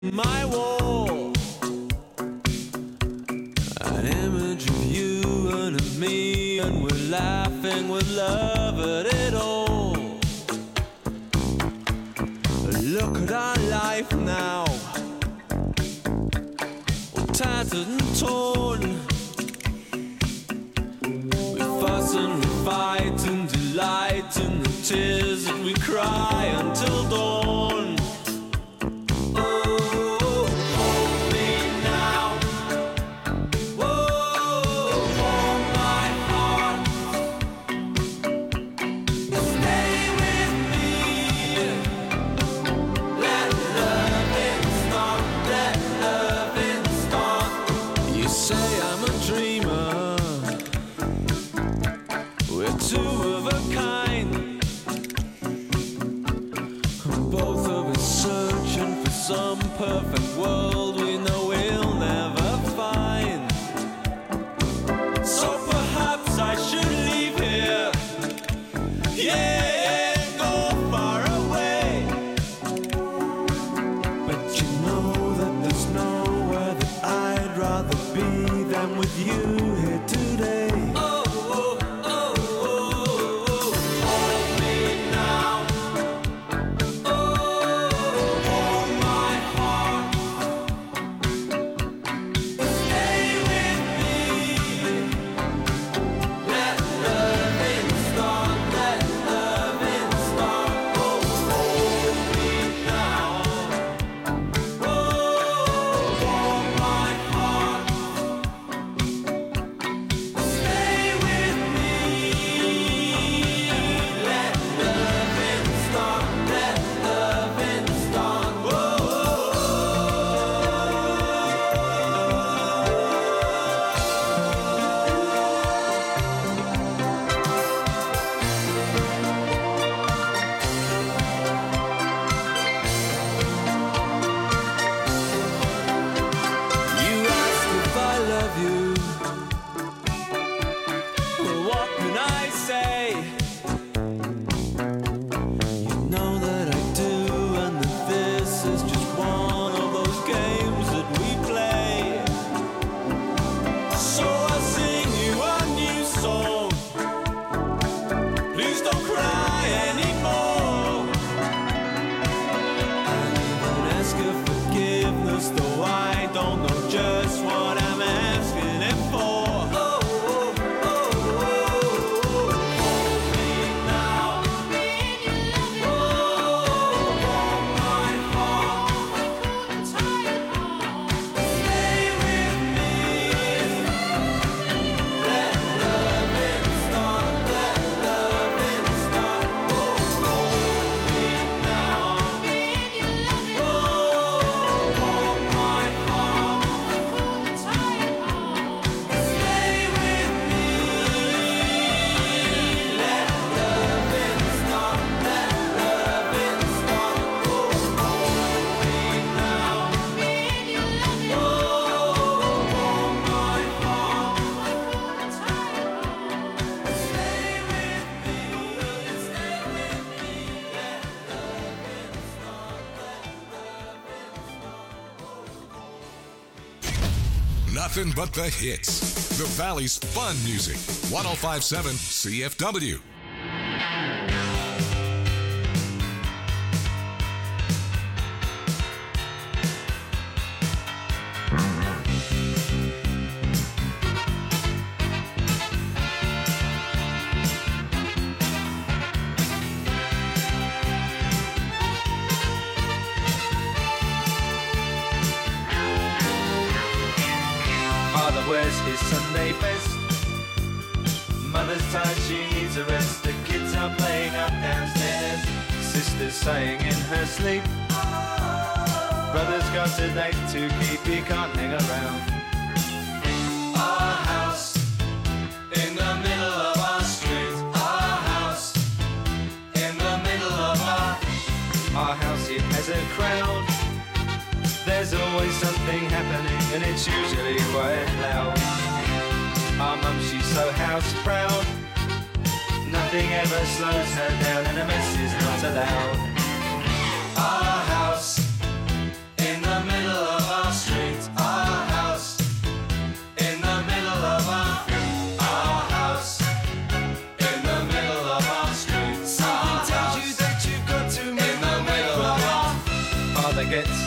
My wall, an image of you and of me, and we're laughing with love at it all. Look at our life now, all tattered and torn. We fuss and we fight and delight in the tears that we cry until dawn. Some perfect world we know we'll never find. So perhaps I should leave here, yeah, go far away. But you know that there's nowhere that I'd rather be than with you here today. Nothing but the hits. The Valley's fun music. 105.7 CFW. Wears his Sunday best. Mother's tired, she needs a rest. The kids are playing up downstairs. Sister's saying in her sleep, brother's got a date to keep, he can't hang around. Our house in the middle of our street. Our house in the middle of our house, it has a crowd. There's always something happening and it's usually quite loud. Our mum, she's so house proud. Nothing ever slows her down and a mess is not allowed. Our house in the middle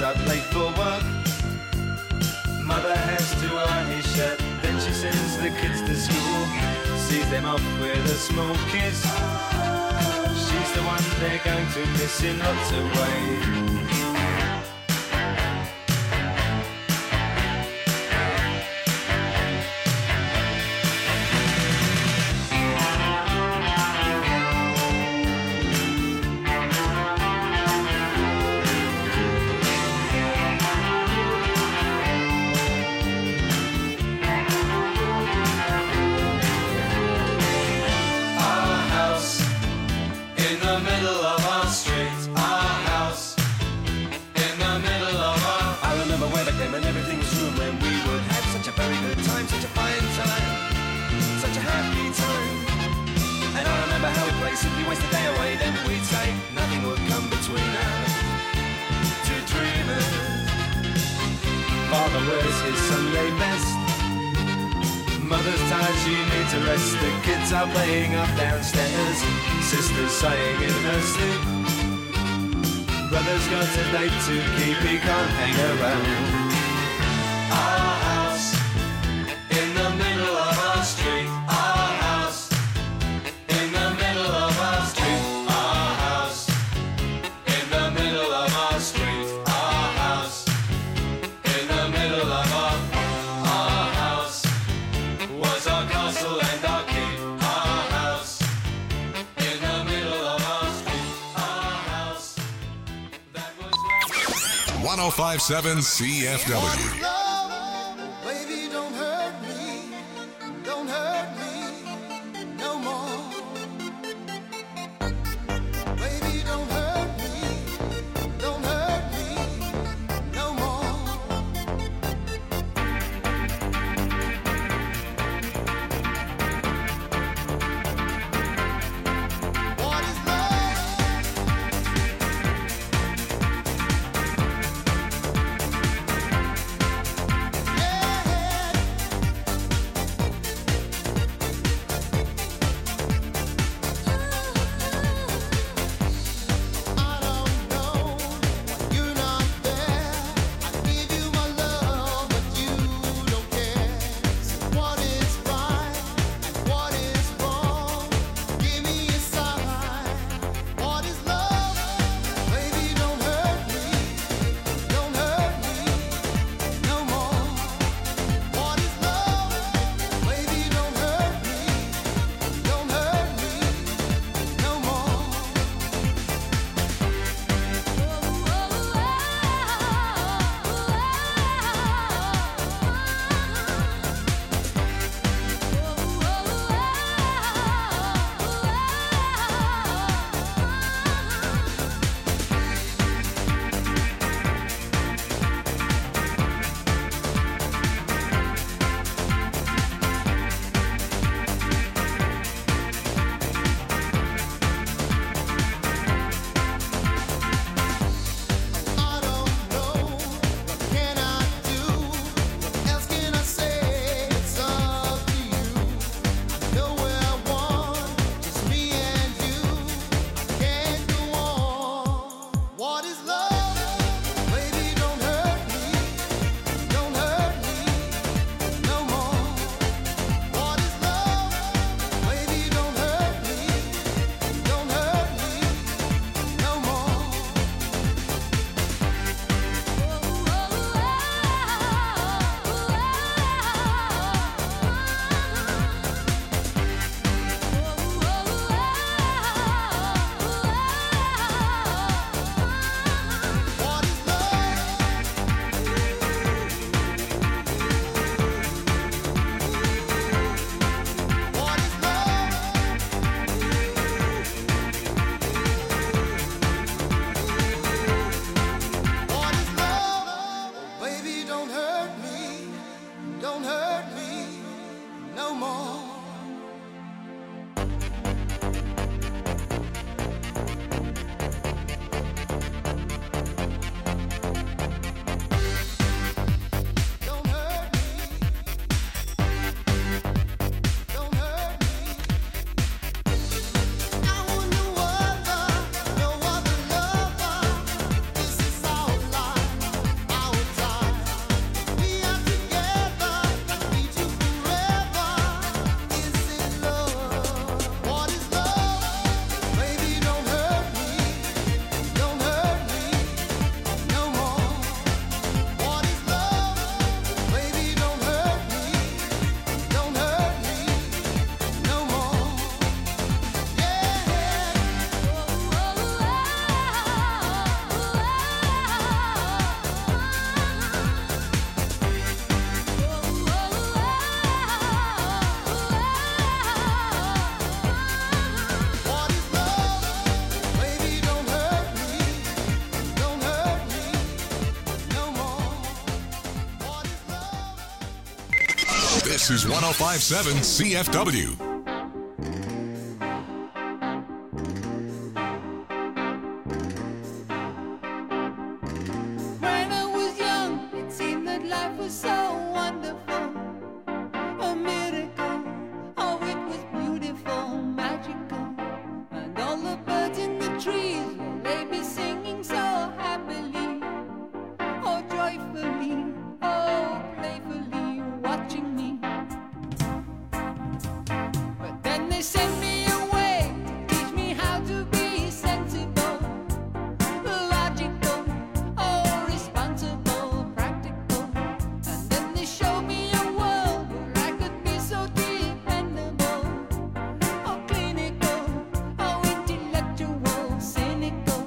up late for work. Mother has to iron his shirt, then she sends the kids to school, sees them off with a small kiss. She's the one they're going to miss in lots of ways. Simply waste the day away, then we'd say nothing would come between us. Two dreamers. Father wears his Sunday best. Mother's tired, she needs a rest. The kids are playing up downstairs. Sister's sighing in her sleep. Brother's got a date to keep, he can't hang around. Our house in the middle of our street. Our house in the middle of our street. Our house in the middle of our street. Our house in the middle of our house was our castle and our keep. Our house in the middle of our street. Our house that was 1057 CFW. Baby, don't hurt me no more. Baby, don't hurt me no more. What is love? This is 105.7 CFW. When I was young, it seemed that life was so wonderful, a miracle. Oh, it was beautiful, magical, and all the birds in the trees, well, they be singing so happily, oh, joyfully, oh, playfully, watching me. But then they sent me away to teach me how to be sensible, logical, oh, responsible, practical. And then they showed me a world where I could be so dependable, oh, clinical, oh, intellectual, cynical.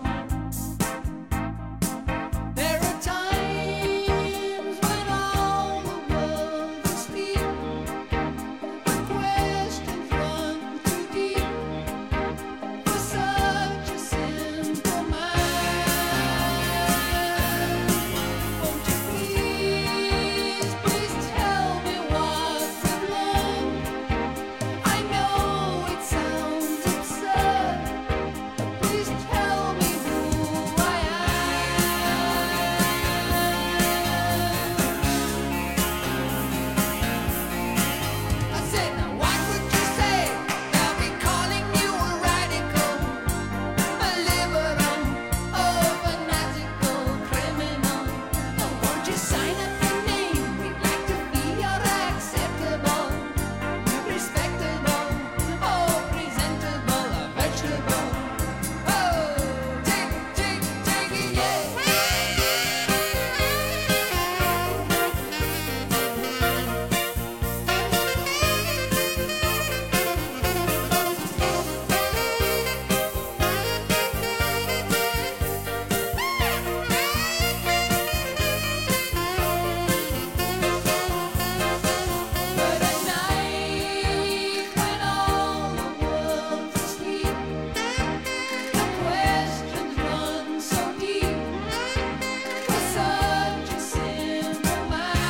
There are times when all the world's asleep, the questions run too deep for such a simple mind. Won't you please, please tell me what we've learned? I know it sounds absurd, but please tell me who I am. I said, now what would you say? They'll be calling you a radical, a liberal, oh, fanatical criminal. Oh, won't you sign up your name? We'd like to be your acceptable, respectable, oh, presentable, a vegetable. Oh, take it, yeah. But at night, when all the world's asleep, the questions run so deep for such a simple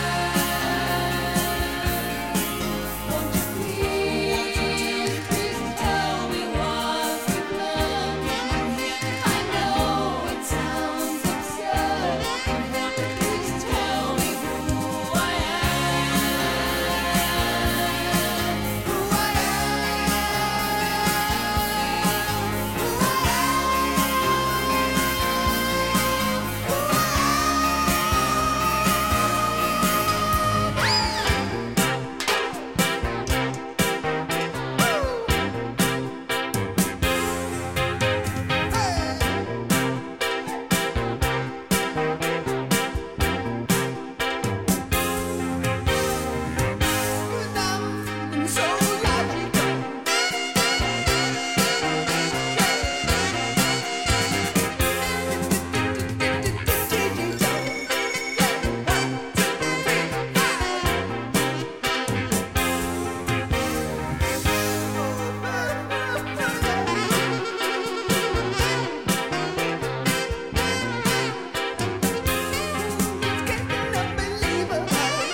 mind. Won't you please, please tell me what we've learned? I know it sounds absurd, but please tell me who I am. Who I am so logical. It's getting unbelievable.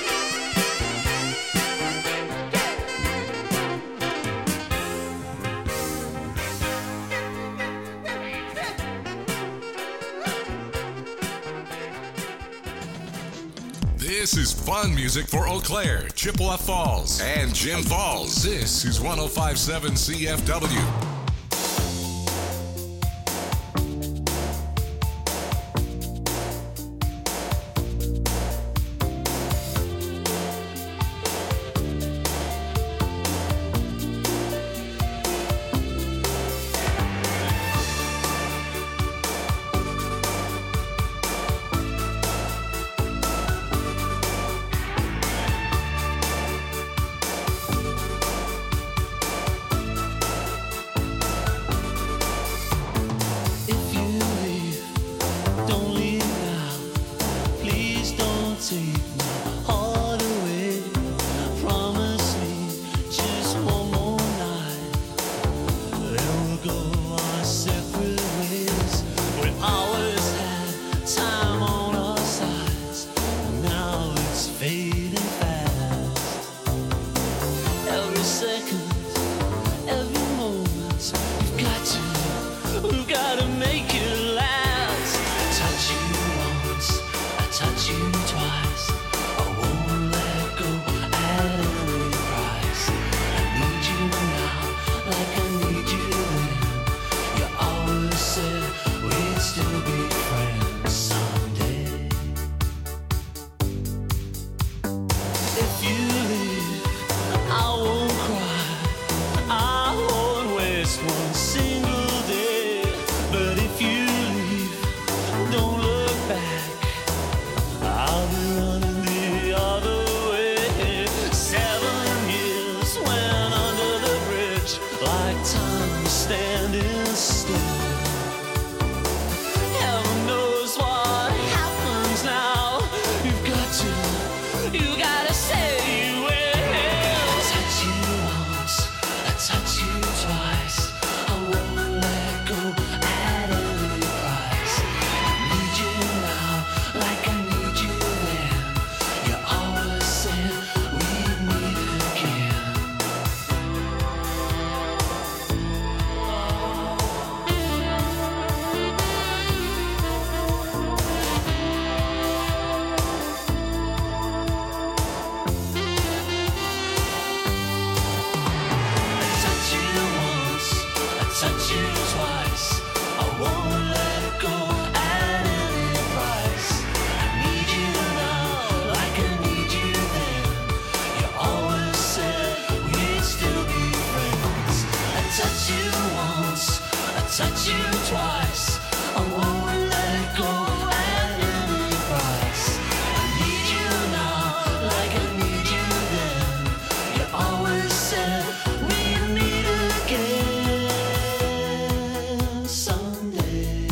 This is fun music for Eau Claire, Chippewa Falls, and Jim Falls. This is 105.7 CFW. touch you twice. I won't let go at any price. I need you now, like I need you then. You always said we'd still be friends someday. If you leave, I won't cry. I won't waste one single day. But if you leave, don't look back. I'll be running the other way. 7 years went under the bridge, like time was standing still. Heaven knows what happens now. You gotta say you will. Touch you once, I touch you twice. I won't let go at any price. I need you now, like I need you then. You always said we'd meet again. I touch you once, I touch you twice. I won't let go at any price. I need you now, like I need you then. You always said we'd still be friends. I touch you once, I touch you twice. I won't let go at any price. I need you now, like I need you then. You always said we'd meet again someday.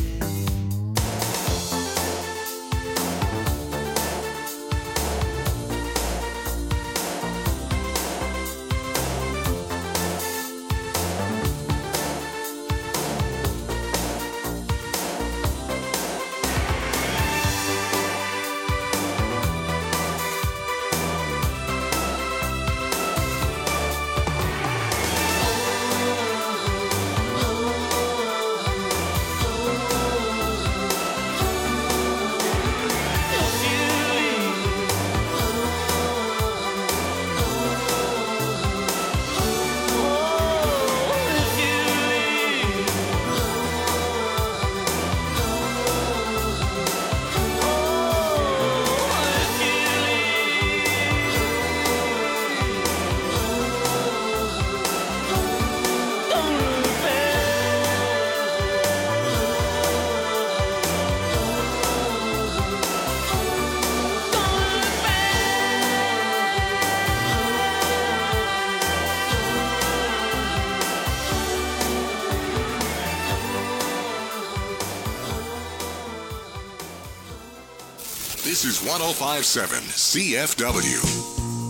This is 1057 CFW.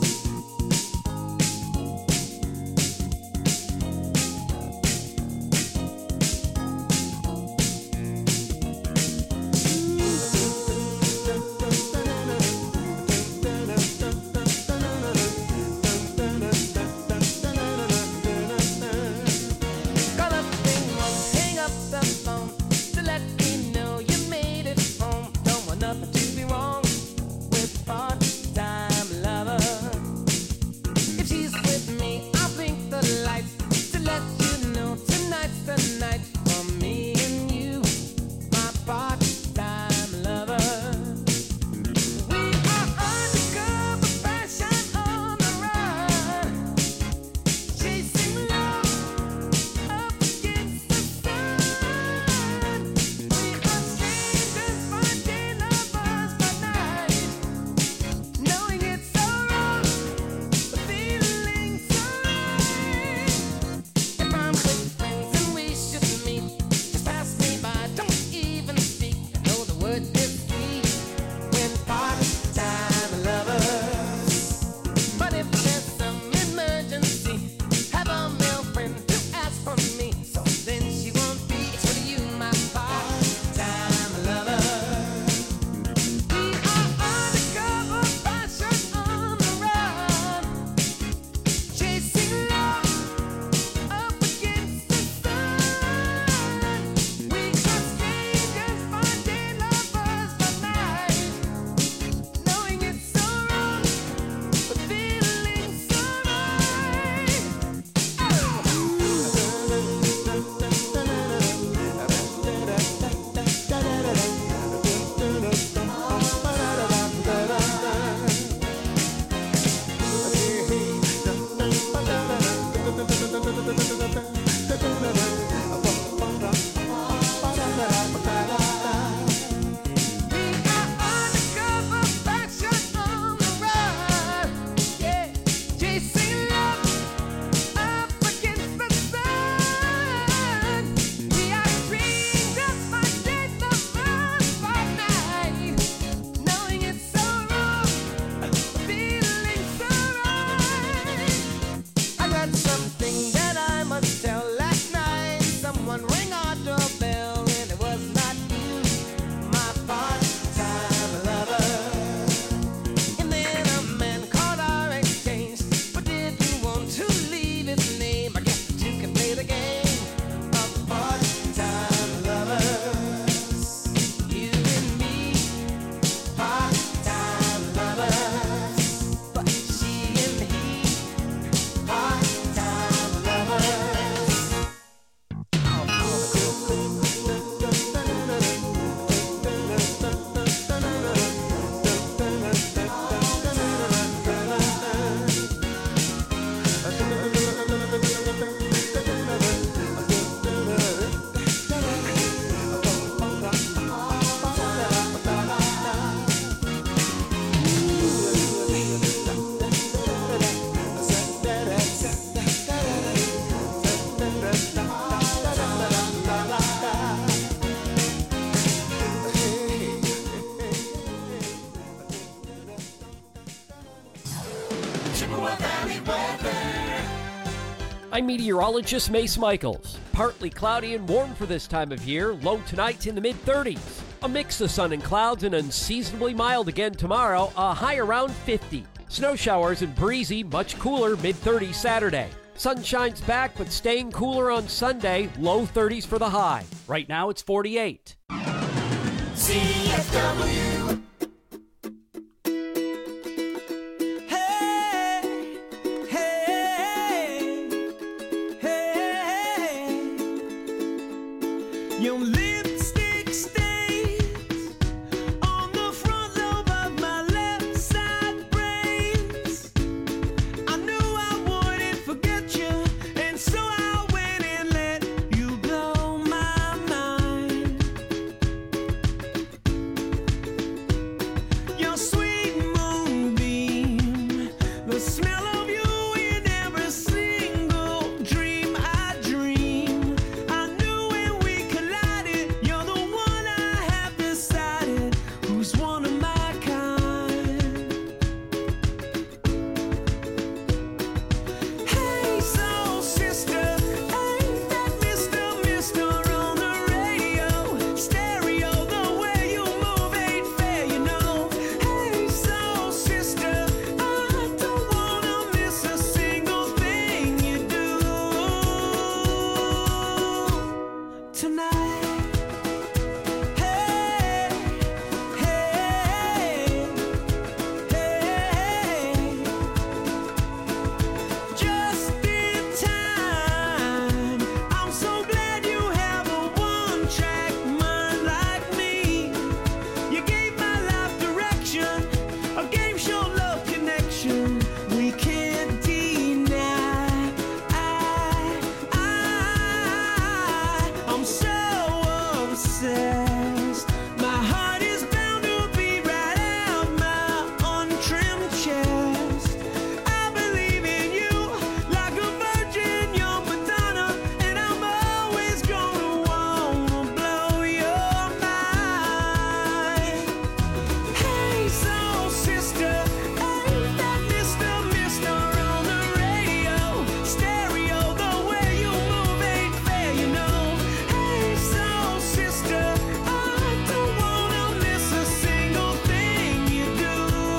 Call up Ringwald, hang up the phone to let me know you made it home. Don't want nothing to be wrong with part-time lover. Chippewa Valley weather. I'm meteorologist Mace Michaels. Partly cloudy and warm for this time of year. Low tonight in the mid-30s. A mix of sun and clouds and unseasonably mild again tomorrow. A high around 50. Snow showers and breezy, much cooler, mid-30s Saturday. Sun shines back, but staying cooler on Sunday. Low 30s for the high. Right now it's 48. CFW. Your lipstick stains on the front lobe of my left side brains. I knew I wouldn't forget you, and so I went and let you blow my mind. Your sweet moonbeam, the smell of you in every single dream I dream. I knew when we collided, you're the one I have decided who's one of my kind. Hey, soul sister, ain't that Mr. on the radio? Stereo, the way you move ain't fair, you know. Hey, soul sister, I don't wanna miss a single thing you do tonight. Hey, hey, hey, just in time. I'm so glad you have a one-track mind like me. You gave my life direction, a game show love connection we can't deny. I'm so obsessed. My heart is bound to beat right out my untrimmed chest. I believe in you like a virgin, young Madonna, and I'm always gonna wanna blow your mind. Hey, soul sister, ain't that Mr. on the radio? Stereo, the way you move ain't fair, you know. Hey, soul sister, I don't wanna miss a single thing you do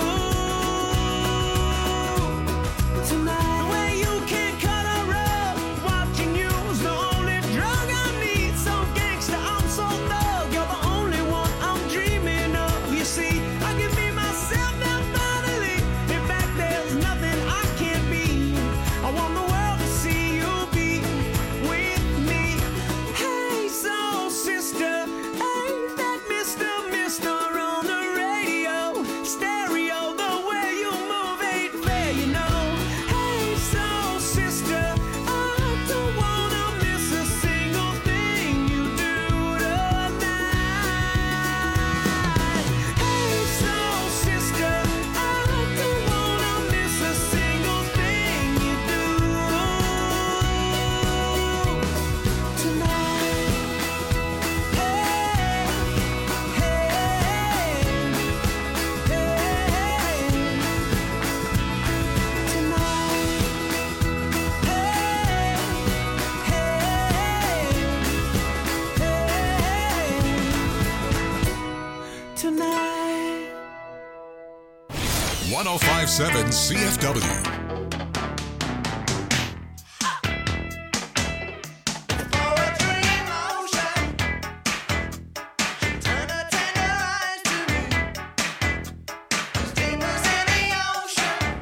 tonight. The way you can cut a rug, watching you's the only drug I need. So gangsta, I'm so thug, you're the only one I'm dreaming of. You see, I can be myself now finally. In fact, there's nothing I can't be. I want the world to see you be with me. Hey, soul sister, ain't that Mr. on the radio? Stereo, the way you move ain't fair, you know. Hey, soul sister, I don't wanna miss a single thing you do tonight. Hey, soul sister, I don't wanna miss a single thing you do tonight. Hey, hey, tonight. 1057 CFW. Poetry in motion. Turn her tender eyes to me. Steamers in the ocean.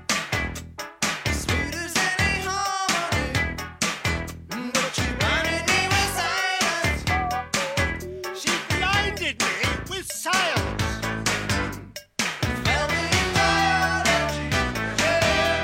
Sweet as any harmony. But she blinded me with silence. She blinded me with silence. Fell me in biology. Yeah.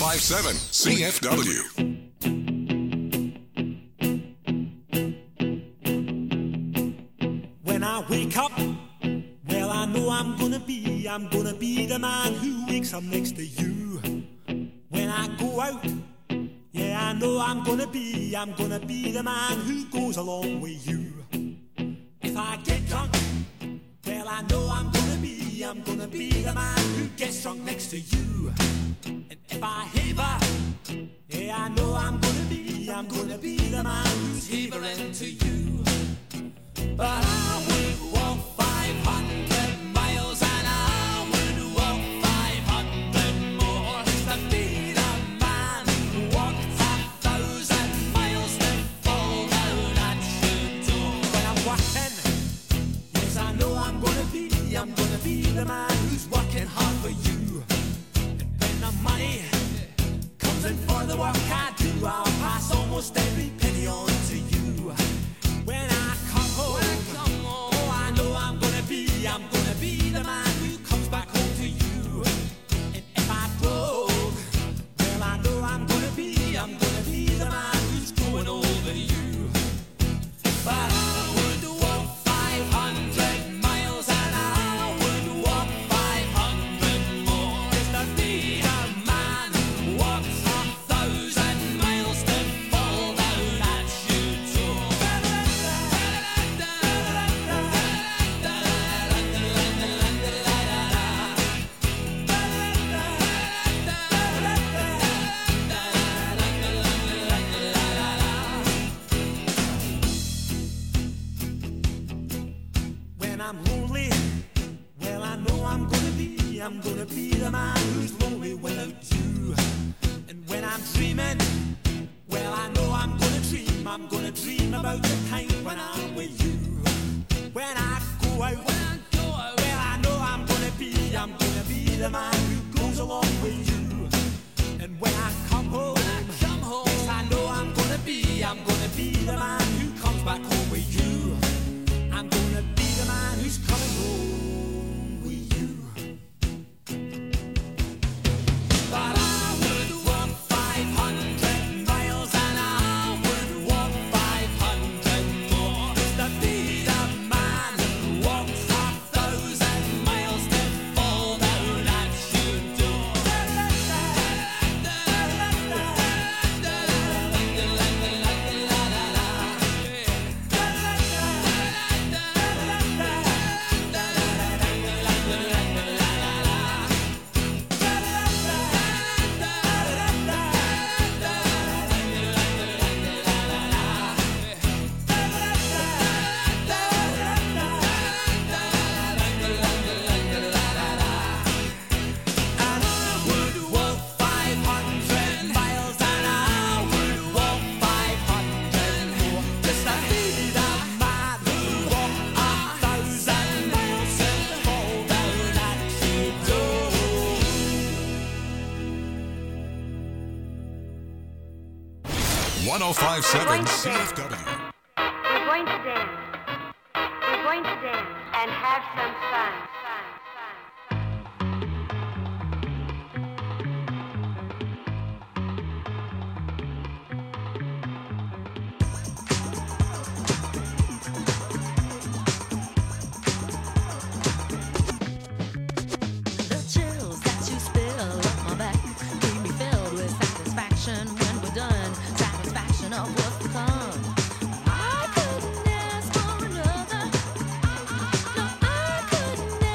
1057 CFW. When I wake up, well, I know I'm gonna be the man who wakes up next to you. When I go out, yeah, I know I'm gonna be the man who goes along with you. If I get drunk, well, I know I'm gonna be the man who gets drunk next to you. And if I haver, yeah, I know I'm gonna be the man who's havering to you. But I would walk 500 miles and I would walk 500 more just to be the man who walked 1,000 miles to fall down at your door. When I'm walking, yes, I know I'm gonna be the man who's working hard for you. And when the money comes in for the work I do, I'll pass almost every penny on to you. When I come home, oh, I know I'm gonna be the man who comes back home to you. And if I broke, well, I know I'm gonna be the man who's growing over you. But I would walk 500 miles and I would walk 500 more just to be the man who walks 1,000 miles to fall down at your door. When I'm lonely, well, I know I'm gonna be the man who's lonely without you. And when I'm dreaming, well, I know I'm gonna dream about the time when I'm with you. When I go out, well, I know I'm gonna be the man who goes along with you. And when I come home, yes, I know I'm gonna be the man who comes back home with you. I'm gonna be the man who's coming home with you. But I would walk 500 miles and I would walk 500 more just to be the man who walks 1,000 miles to fall down at your door. And I would walk 500 miles and I would walk 500 more just to be the man who walked 1,000 miles and fall down at your door. 1057 CFW. We're going to dance. We're going to dance and have some fun. The chills that you spill up my back keep me filled with satisfaction when we're done. Satisfaction of what's to come. I couldn't ask for another. No, I couldn't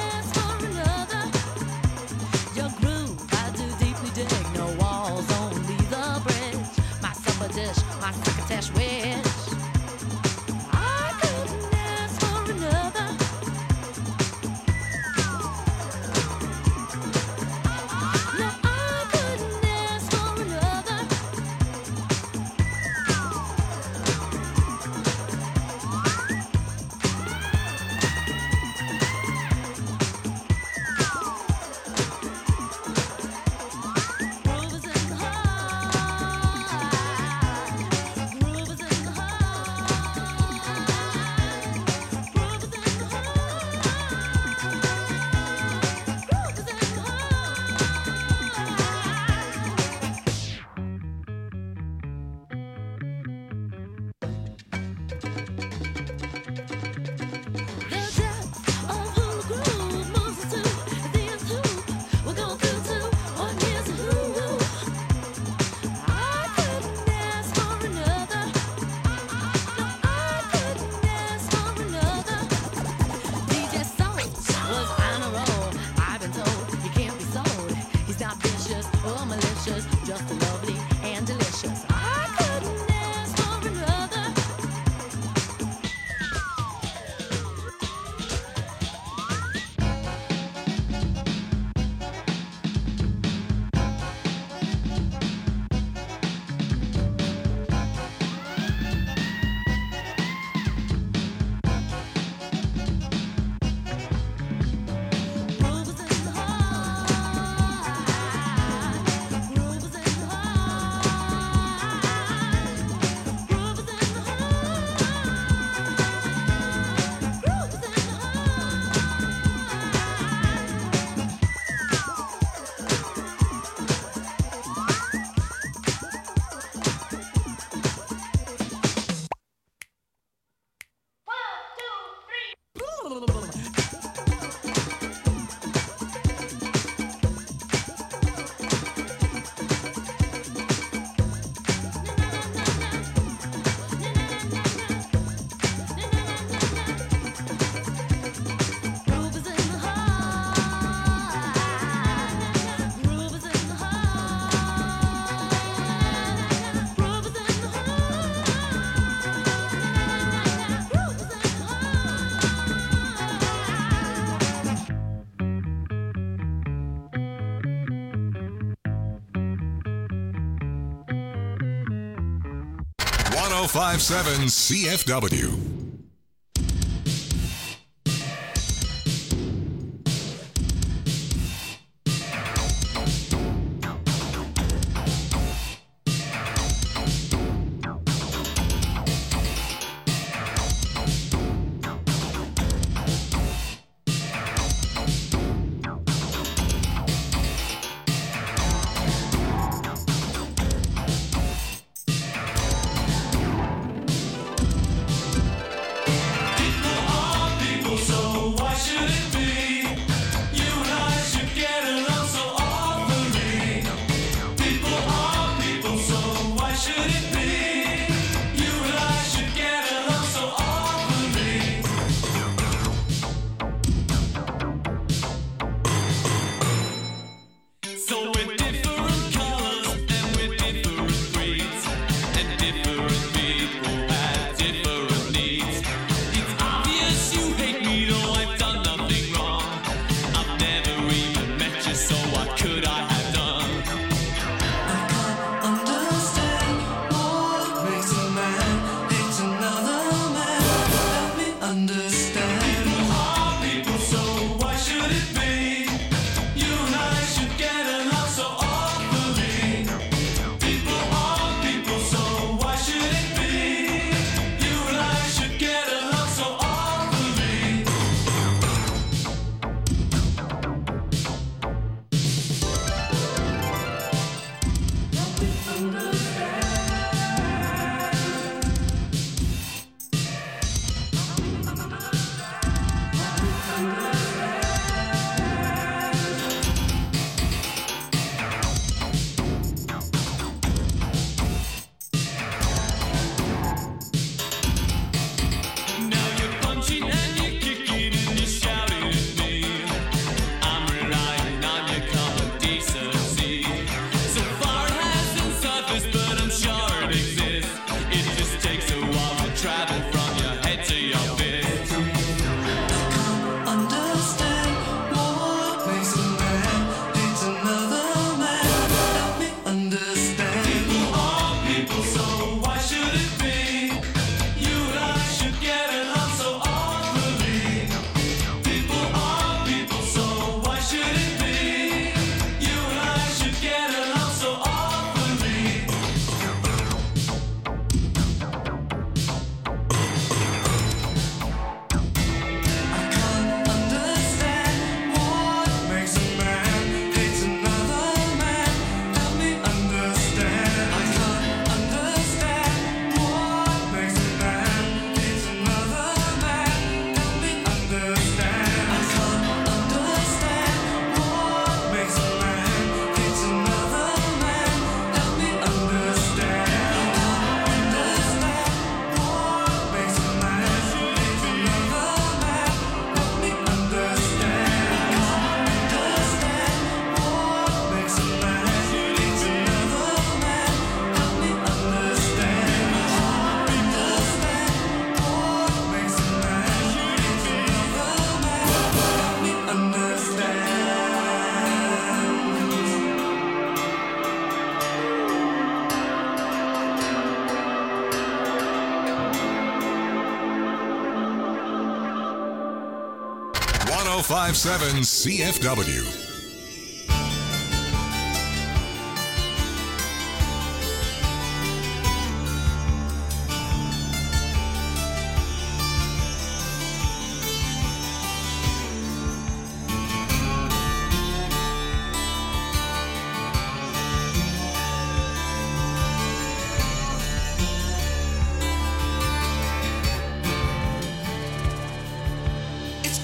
1057 CFW. .1057 CFW. It's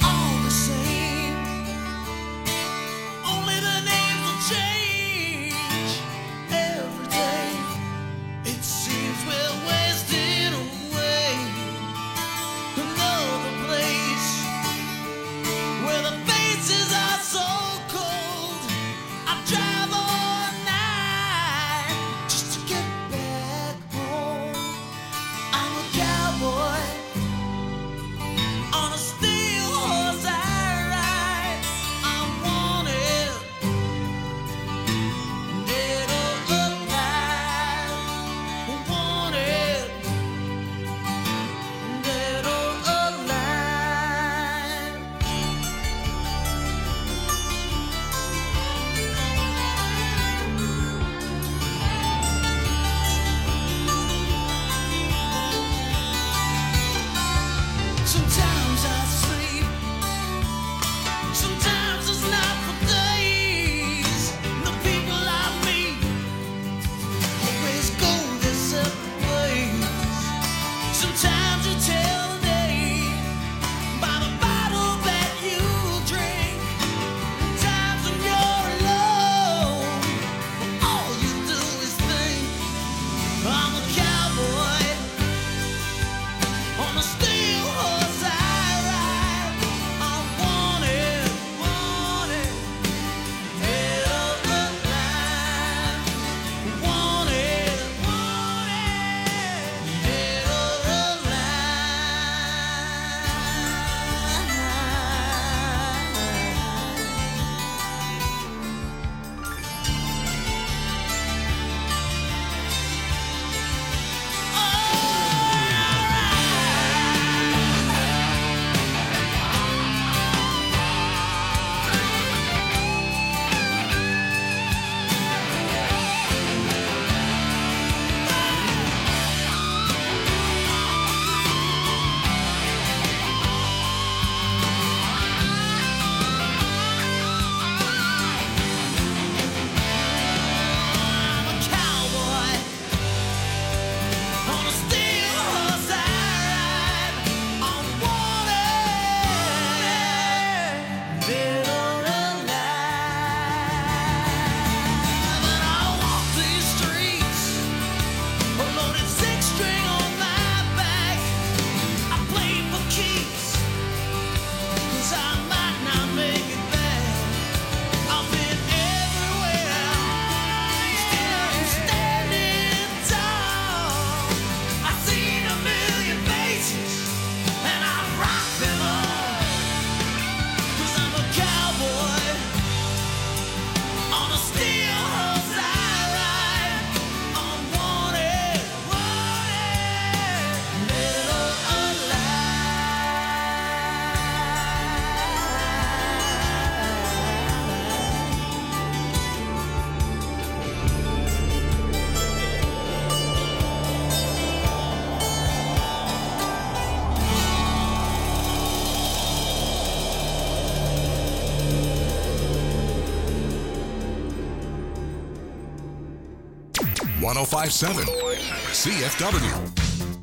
1057 CFW.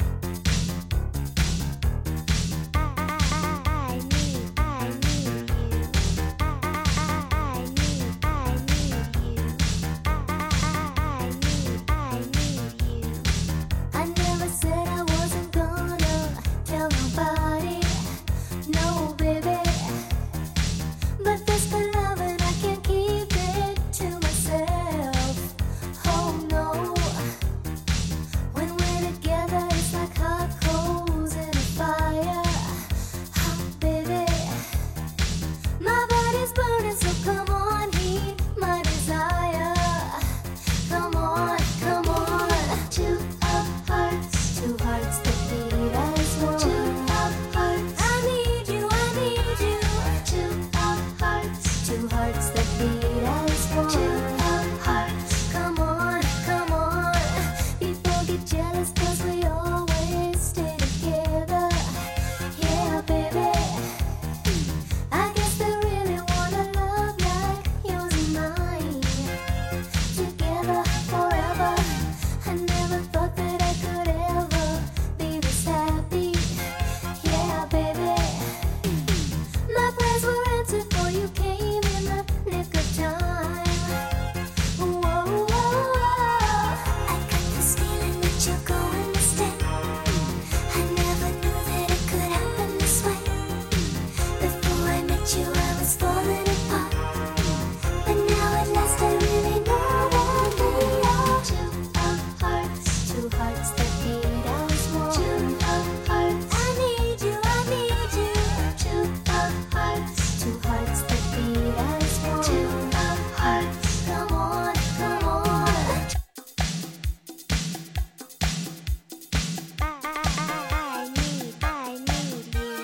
I never said I wasn't gonna tell nobody, no baby. But this good love and I can't keep it to myself. Oh no, when we're together it's like hot coals in a fire. Oh baby, my body's burning, so come on, heat my desire. Come on, come on. Two hearts that beat as one. Two hearts, I need you, I need you. Two hearts that beat as one. Two hearts, come on, come on. People get jealous 'cause we always stay together. Yeah, baby. I guess they really want a love like yours and mine. Together forever. I never thought that I could ever be this happy. Yeah, baby. My prayers were answered for you came in the nick of time. Whoa, whoa, whoa. I got this feeling that you're going to stay. I never knew that it could happen this way. Before I met you, I was falling apart. But now at last I really know that we are two hearts that beat as one. Two hearts, I need you, I need you. Two hearts that beat as one. Two hearts, come on, come on. I need you. I need you.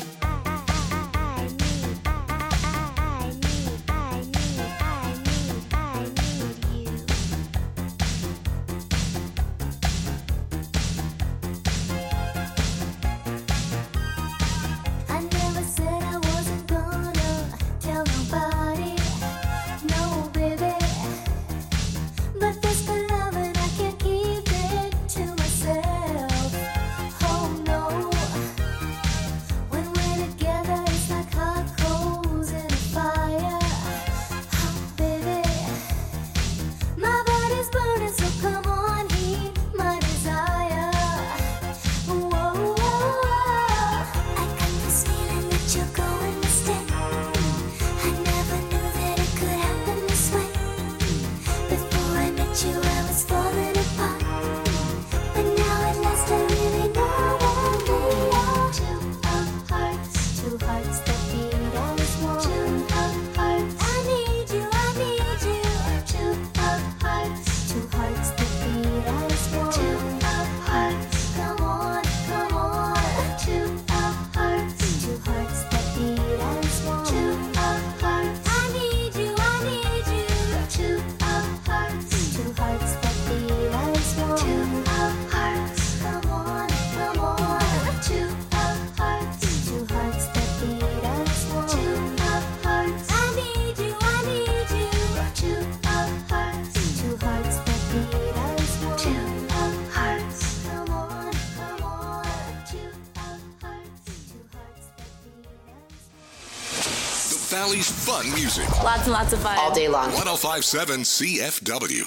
I never said I wasn't gonna tell nobody, no baby. But this good love and I can't keep it to myself. Oh no, when we're together it's like hot coals in a fire. Oh baby, my body's burning, so come on, heat my desire. Whoa, whoa, whoa. I got this feeling that you're going to stay. I never knew that it could happen this way. Before I met you, I was falling apart. But now at last I really know that we are two hearts that beat as one. Two hearts, I need you, I need you. Two hearts that beat as one. Two hearts, come on, come on. Two hearts that beat as one. Two hearts, I need you, I need you. Two hearts that beat as one. Two hearts, come on, come on. Two hearts that beat as one. Two hearts, I need you, I need you. Two hearts that beat as one. Two hearts, come on, come on. Two hearts that beat as one. The Valley's fun music. Lots and lots of fun. All day long. 1057 CFW.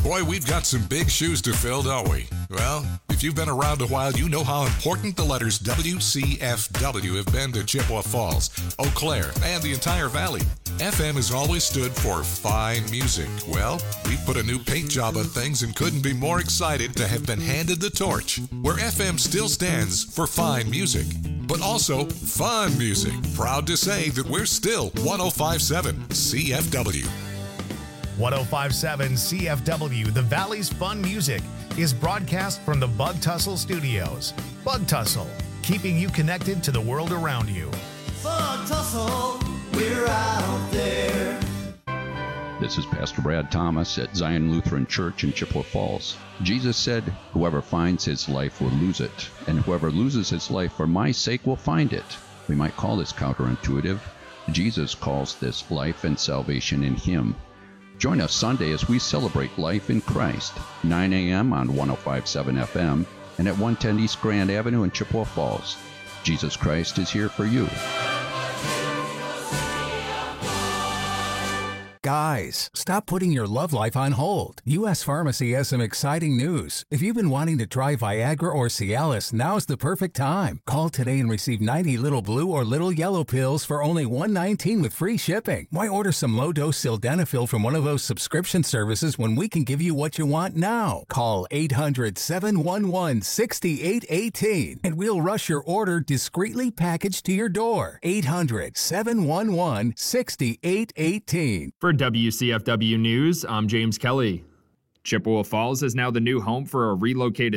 Boy, we've got some big shoes to fill, don't we? Well, if you've been around a while, you know how important the letters WCFW have been to Chippewa Falls, Eau Claire, and the entire valley. FM has always stood for fine music. Well, we've put a new paint job on things and couldn't be more excited to have been handed the torch, where FM still stands for fine music, but also fun music. Proud to say that we're still 105.7 CFW. 105.7 CFW, the Valley's fun music, is broadcast from the Bug Tussle Studios. Bug Tussle, keeping you connected to the world around you. Bug Tussle, we're out there. This is Pastor Brad Thomas at Zion Lutheran Church in Chippewa Falls. Jesus said, "Whoever finds his life will lose it, and whoever loses his life for my sake will find it." We might call this counterintuitive. Jesus calls this life and salvation in him. Join us Sunday as we celebrate life in Christ, 9 a.m. on 105.7 FM and at 110 East Grand Avenue in Chippewa Falls. Jesus Christ is here for you. Guys, stop putting your love life on hold. U.S. Pharmacy has some exciting news. If you've been wanting to try Viagra or Cialis, now's the perfect time. Call today and receive 90 little blue or little yellow pills for only $119 with free shipping. Why order some low-dose sildenafil from one of those subscription services when we can give you what you want now? Call 800-711-6818 and we'll rush your order discreetly packaged to your door. 800-711-6818. For WCFW News, I'm James Kelly. Chippewa Falls is now the new home for a relocated